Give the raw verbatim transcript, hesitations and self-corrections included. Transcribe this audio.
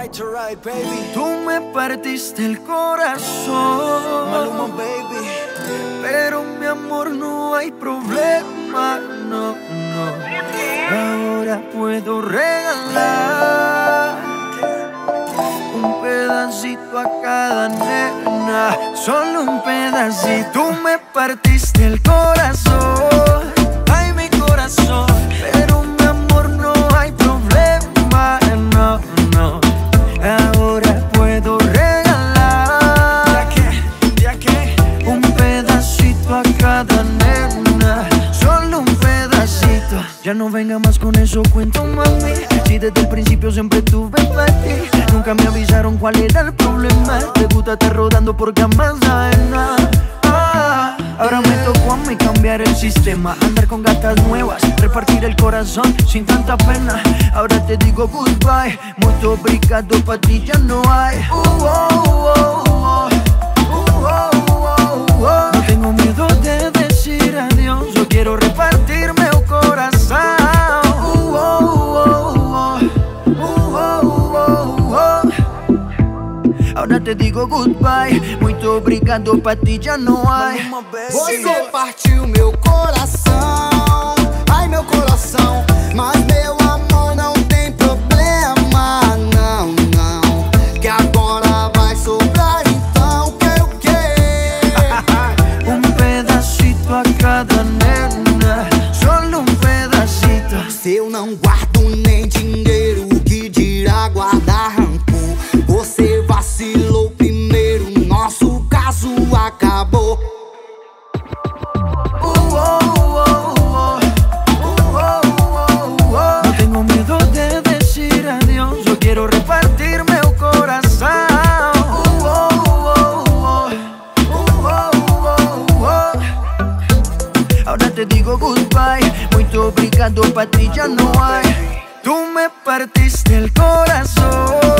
right, baby. Tú me partiste el corazón, Maluma, baby. pero mi amor no hay problema, no, no. Ahora puedo regalar un pedacito a cada nena, solo un pedacito. Tú me partiste el corazón, ay mi corazón, pero mi amor no hay problema, no, no. Ahora puedo regalar, ¿Ya qué? ¿Ya qué? un pedacito a cada nena, solo un pedacito. Ya no venga más con eso, cuento, mami. Si desde el principio siempre tuve para ti, nunca me avisaron cuál era el problema. Te gusta estar rodando por camas ajenas. Ah, ahora me tocó a mí cambiar el sistema, andar con gatas nuevas, repartir el corazón sin tanta pena. Ahora te digo goodbye, mucho obrigado, pa' ti ya no hay. Uh, oh, oh, oh. Uh, oh, oh, oh. No tengo miedo de decir adiós, yo quiero repartirme el corazón. Uh, oh, oh, oh. Uh, oh, oh, oh. Ahora te digo goodbye, muito obrigado, pa' ti já não há. Você partiu meu coração, ai meu coração, mas meu amor não tem problema, não, não, que agora vai sobrar então que o quê? Um pedacito a cada nena, solo um pedacito. Se eu não guardo nem dinheiro, que dirá guardar rancor? Você vacilou primeiro, nosso caso acabou. Uh, oh, oh, oh. Uh, oh, oh, oh. No tengo miedo de decir adiós, yo quiero repartirme el corazón. Uh, oh, oh, oh. Uh, oh, oh, oh. Ahora te digo goodbye, muito obrigado, pa' ti ya no hay. Tú me partiste el corazón,